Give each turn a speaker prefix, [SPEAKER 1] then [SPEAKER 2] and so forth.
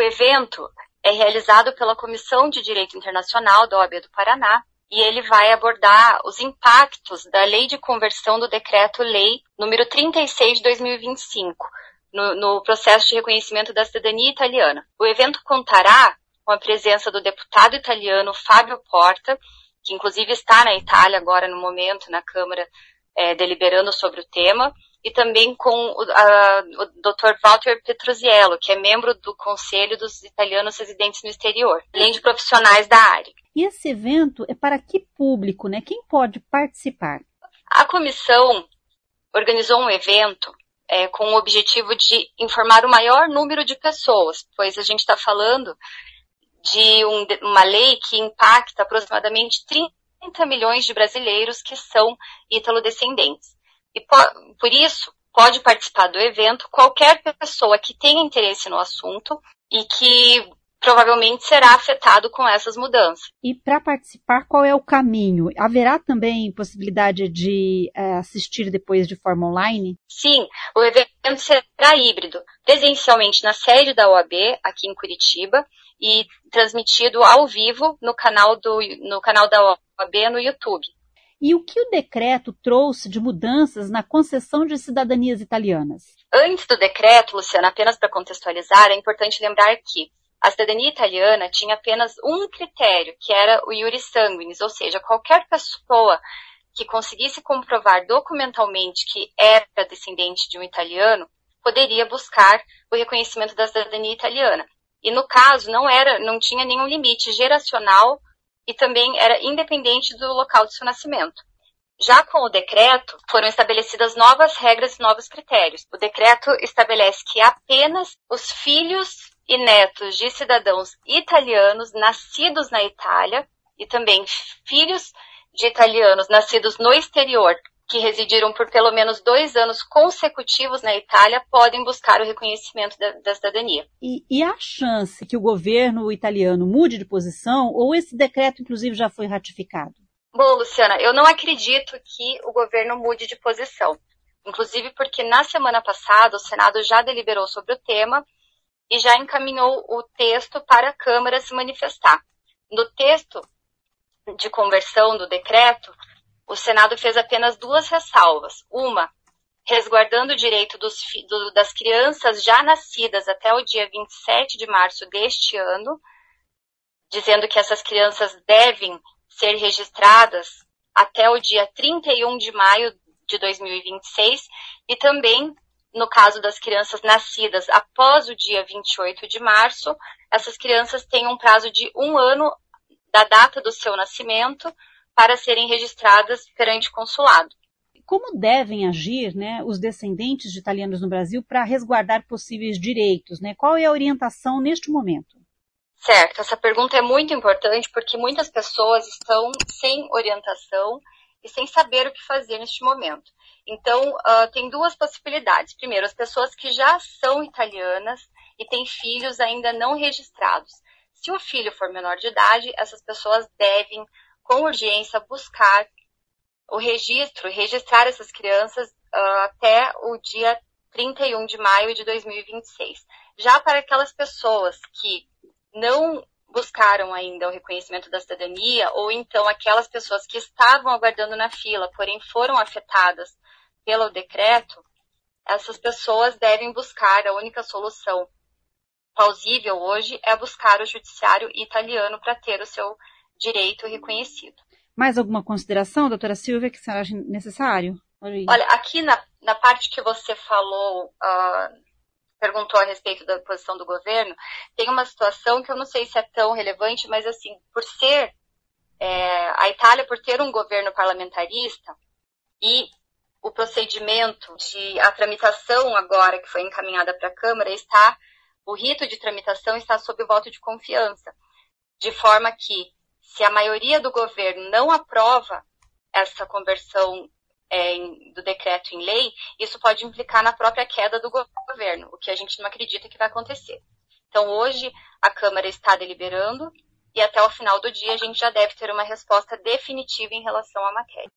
[SPEAKER 1] evento é realizado pela Comissão de Direito Internacional da OAB do Paraná e ele vai abordar os impactos da Lei de Conversão do Decreto-Lei número 36 de 2025, no processo de reconhecimento da cidadania italiana. O evento contará com a presença do deputado italiano Fábio Porta, que inclusive está na Itália agora no momento, na Câmara, deliberando sobre o tema, e também com o Dr. Walter Petroziello, que é membro do Conselho dos Italianos Residentes no Exterior, além de profissionais da área.
[SPEAKER 2] E esse evento é para que público, né? Quem pode participar?
[SPEAKER 1] A comissão organizou um evento com o objetivo de informar o maior número de pessoas, pois a gente está falando de uma lei que impacta aproximadamente 30 milhões de brasileiros que são ítalo-descendentes. E por isso, pode participar do evento qualquer pessoa que tenha interesse no assunto e que provavelmente será afetado com essas mudanças.
[SPEAKER 2] E para participar, qual é o caminho? Haverá também possibilidade de assistir depois de forma online?
[SPEAKER 1] Sim, o evento será híbrido, presencialmente na sede da OAB, aqui em Curitiba, e transmitido ao vivo no canal da OAB no YouTube.
[SPEAKER 2] E o que o decreto trouxe de mudanças na concessão de cidadanias italianas?
[SPEAKER 1] Antes do decreto, Luciana, apenas para contextualizar, é importante lembrar que a cidadania italiana tinha apenas um critério, que era o iuris sanguinis, ou seja, qualquer pessoa que conseguisse comprovar documentalmente que era descendente de um italiano, poderia buscar o reconhecimento da cidadania italiana. E no caso, não tinha nenhum limite geracional e também era independente do local de seu nascimento. Já com o decreto, foram estabelecidas novas regras e novos critérios. O decreto estabelece que apenas os filhos e netos de cidadãos italianos nascidos na Itália e também filhos de italianos nascidos no exterior que residiram por pelo menos 2 anos consecutivos na Itália podem buscar o reconhecimento da cidadania.
[SPEAKER 2] E há chance que o governo italiano mude de posição ou esse decreto, inclusive, já foi ratificado?
[SPEAKER 1] Bom, Luciana, eu não acredito que o governo mude de posição. Inclusive porque na semana passada o Senado já deliberou sobre o tema e já encaminhou o texto para a Câmara se manifestar. No texto de conversão do decreto, o Senado fez apenas 2 ressalvas. Uma, resguardando o direito das crianças já nascidas até o dia 27 de março deste ano, dizendo que essas crianças devem ser registradas até o dia 31 de maio de 2026 e também, no caso das crianças nascidas após o dia 28 de março, essas crianças têm um prazo de 1 ano da data do seu nascimento para serem registradas perante o consulado.
[SPEAKER 2] Como devem agir, né, os descendentes de italianos no Brasil para resguardar possíveis direitos, né? Qual é a orientação neste momento?
[SPEAKER 1] Certo, essa pergunta é muito importante porque muitas pessoas estão sem orientação e sem saber o que fazer neste momento. Então, tem 2 possibilidades. Primeiro, as pessoas que já são italianas e têm filhos ainda não registrados. Se o filho for menor de idade, essas pessoas devem, com urgência, buscar o registro, registrar essas crianças até o dia 31 de maio de 2026. Já para aquelas pessoas que não buscaram ainda o reconhecimento da cidadania, ou então aquelas pessoas que estavam aguardando na fila, porém foram afetadas pelo decreto, essas pessoas devem buscar, a única solução plausível hoje é buscar o judiciário italiano para ter o seu direito reconhecido.
[SPEAKER 2] Mais alguma consideração, doutora Silvia, que você acha necessário?
[SPEAKER 1] Olha, aqui na parte que você falou, perguntou a respeito da posição do governo, tem uma situação que eu não sei se é tão relevante, mas assim, por ser a Itália, por ter um governo parlamentarista e o procedimento a tramitação agora que foi encaminhada para a Câmara o rito de tramitação está sob o voto de confiança, de forma que se a maioria do governo não aprova essa conversão do decreto em lei, isso pode implicar na própria queda do governo, o que a gente não acredita que vai acontecer. Então, hoje, a Câmara está deliberando e até o final do dia a gente já deve ter uma resposta definitiva em relação à matéria.